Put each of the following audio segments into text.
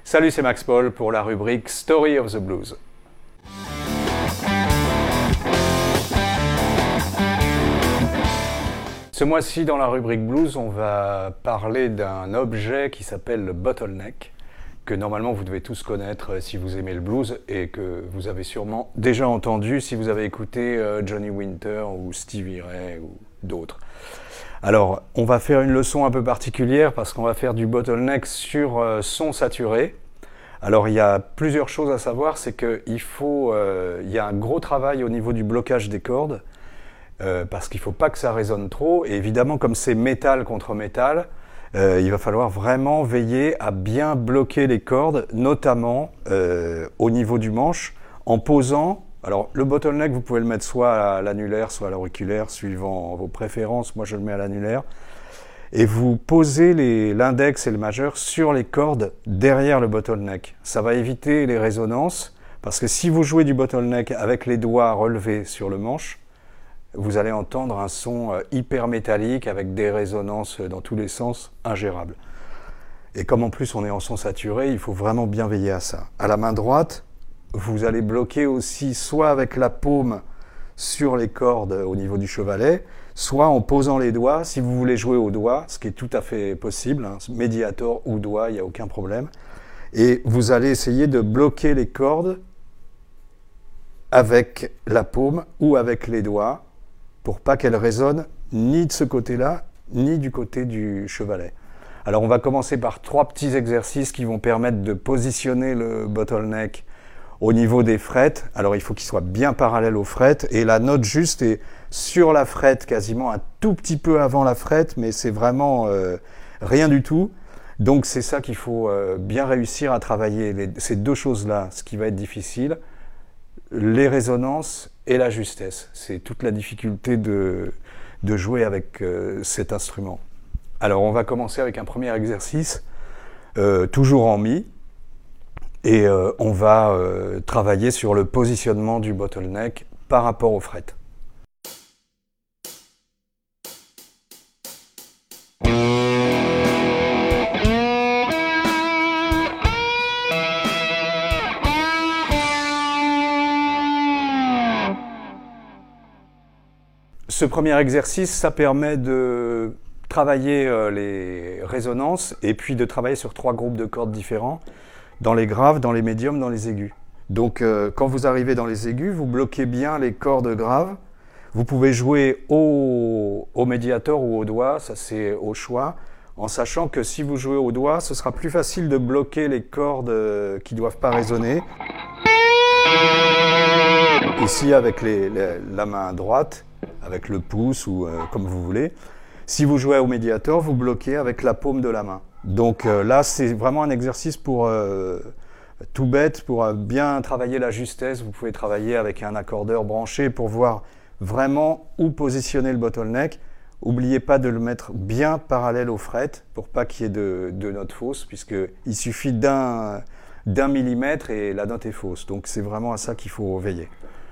Salut, c'est Max Paul pour la rubrique Story of the Blues. Ce mois-ci, dans la rubrique Blues, on va parler d'un objet qui s'appelle le bottleneck, que normalement vous devez tous connaître si vous aimez le blues et que vous avez sûrement déjà entendu si vous avez écouté Johnny Winter ou Stevie Ray ou d'autres. Alors, on va faire une leçon un peu particulière parce qu'on va faire du bottleneck sur son saturé. Alors, il y a plusieurs choses à savoir, c'est qu'il y a un gros travail au niveau du blocage des cordes parce qu'il ne faut pas que ça résonne trop. Et évidemment, comme c'est métal contre métal, il va falloir vraiment veiller à bien bloquer les cordes, notamment au niveau du manche, en posant. Alors, le bottleneck, vous pouvez le mettre soit à l'annulaire, soit à l'auriculaire, suivant vos préférences. Moi, je le mets à l'annulaire. Et vous posez l'index et le majeur sur les cordes derrière le bottleneck. Ça va éviter les résonances, parce que si vous jouez du bottleneck avec les doigts relevés sur le manche, vous allez entendre un son hyper métallique avec des résonances dans tous les sens ingérables. Et comme en plus on est en son saturé, il faut vraiment bien veiller à ça. À la main droite, vous allez bloquer aussi soit avec la paume sur les cordes au niveau du chevalet, soit en posant les doigts, si vous voulez jouer au doigt, ce qui est tout à fait possible, hein, médiator ou doigt, il n'y a aucun problème. Et vous allez essayer de bloquer les cordes avec la paume ou avec les doigts pour pas qu'elles résonnent ni de ce côté-là, ni du côté du chevalet. Alors on va commencer par 3 petits exercices qui vont permettre de positionner le bottleneck au niveau des frettes. Alors il faut qu'il soit bien parallèle aux frettes et la note juste est sur la frette, quasiment un tout petit peu avant la frette, mais c'est vraiment rien du tout. Donc c'est ça qu'il faut bien réussir à travailler, ces deux choses-là, ce qui va être difficile, les résonances et la justesse. C'est toute la difficulté de jouer avec cet instrument. Alors on va commencer avec un premier exercice, toujours en mi. Et on va travailler sur le positionnement du bottleneck par rapport aux frettes. Ce premier exercice, ça permet de travailler les résonances et puis de travailler sur 3 groupes de cordes différents. Dans les graves, dans les médiums, dans les aigus. Donc quand vous arrivez dans les aigus, vous bloquez bien les cordes graves. Vous pouvez jouer au médiator ou au doigt, ça c'est au choix, en sachant que si vous jouez au doigt, ce sera plus facile de bloquer les cordes qui ne doivent pas résonner. Ici avec la main droite, avec le pouce ou comme vous voulez. Si vous jouez au médiator, vous bloquez avec la paume de la main. Donc là, c'est vraiment un exercice pour tout bête, pour bien travailler la justesse. Vous pouvez travailler avec un accordeur branché pour voir vraiment où positionner le bottleneck. N'oubliez pas de le mettre bien parallèle aux frettes pour pas qu'il y ait de notes fausses, puisqu'il suffit d'un millimètre et la note est fausse. Donc c'est vraiment à ça qu'il faut veiller.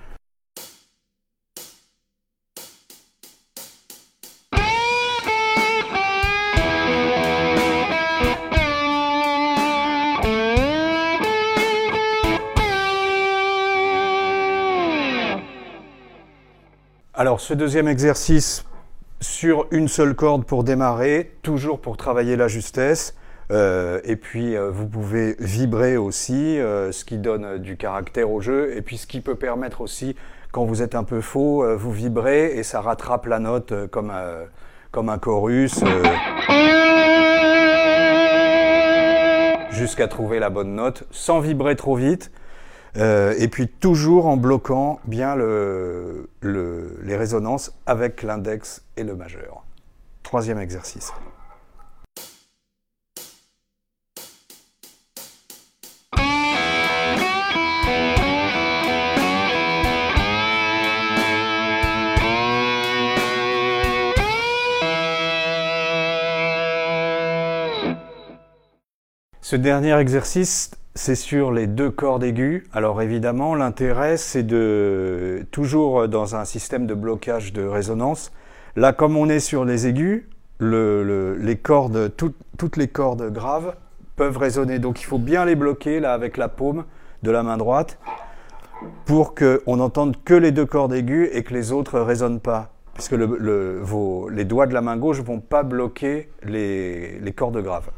Alors ce deuxième exercice sur une seule corde pour démarrer, toujours pour travailler la justesse. Et puis vous pouvez vibrer aussi, ce qui donne du caractère au jeu. Et puis ce qui peut permettre aussi, quand vous êtes un peu faux, vous vibrez et ça rattrape la note comme un chorus. Jusqu'à trouver la bonne note, sans vibrer trop vite. Et puis toujours en bloquant bien les résonances avec l'index et le majeur. 3e exercice. Ce dernier exercice, c'est sur les 2 cordes aiguës. Alors évidemment, l'intérêt, c'est de toujours dans un système de blocage de résonance. Là, comme on est sur les aigus, les cordes, toutes les cordes graves peuvent résonner. Donc il faut bien les bloquer là avec la paume de la main droite pour qu'on n'entende que les 2 cordes aiguës et que les autres ne résonnent pas. Puisque les doigts de la main gauche ne vont pas bloquer les cordes graves.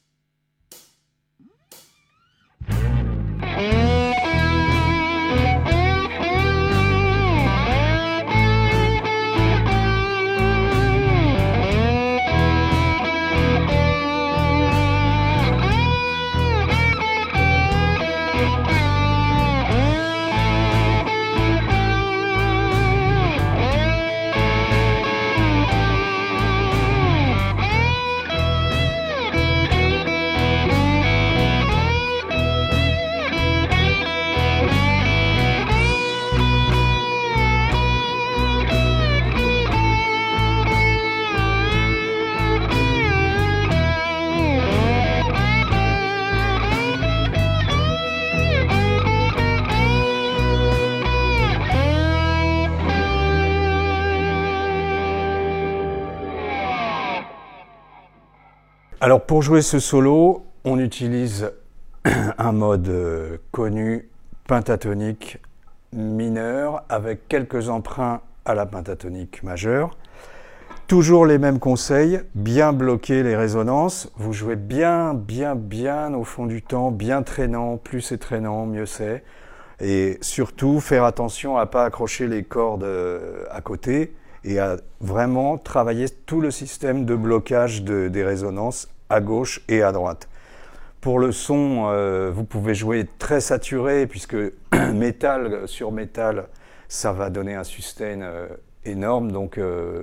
Alors pour jouer ce solo, on utilise un mode connu, pentatonique mineur, avec quelques emprunts à la pentatonique majeure. Toujours les mêmes conseils, bien bloquer les résonances. Vous jouez bien au fond du temps, bien traînant, plus c'est traînant, mieux c'est. Et surtout, faire attention à ne pas accrocher les cordes à côté et à vraiment travailler tout le système de blocage des résonances à gauche et à droite. Pour le son, vous pouvez jouer très saturé puisque métal sur métal, ça va donner un sustain énorme. Donc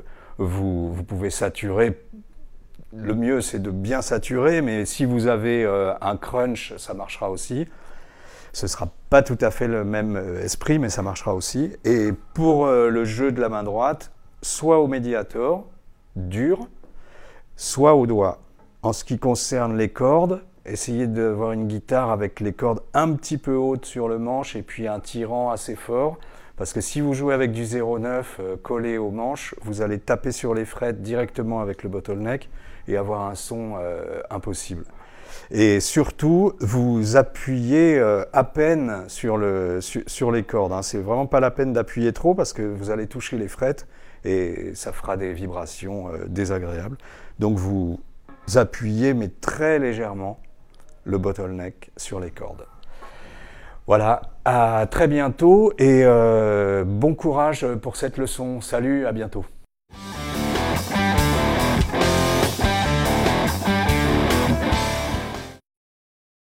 vous pouvez saturer. Le mieux, c'est de bien saturer, mais si vous avez un crunch, ça marchera aussi. Ce ne sera pas tout à fait le même esprit, mais ça marchera aussi. Et pour le jeu de la main droite, soit au médiator, dur, soit au doigt. En ce qui concerne les cordes, essayez d'avoir une guitare avec les cordes un petit peu hautes sur le manche et puis un tirant assez fort. Parce que si vous jouez avec du 0,9 collé au manche, vous allez taper sur les frettes directement avec le bottleneck et avoir un son impossible. Et surtout, vous appuyez à peine sur les cordes. Hein. C'est vraiment pas la peine d'appuyer trop parce que vous allez toucher les frettes et ça fera des vibrations désagréables. Donc vous appuyez, mais très légèrement, le bottleneck sur les cordes. Voilà, à très bientôt et bon courage pour cette leçon. Salut, à bientôt.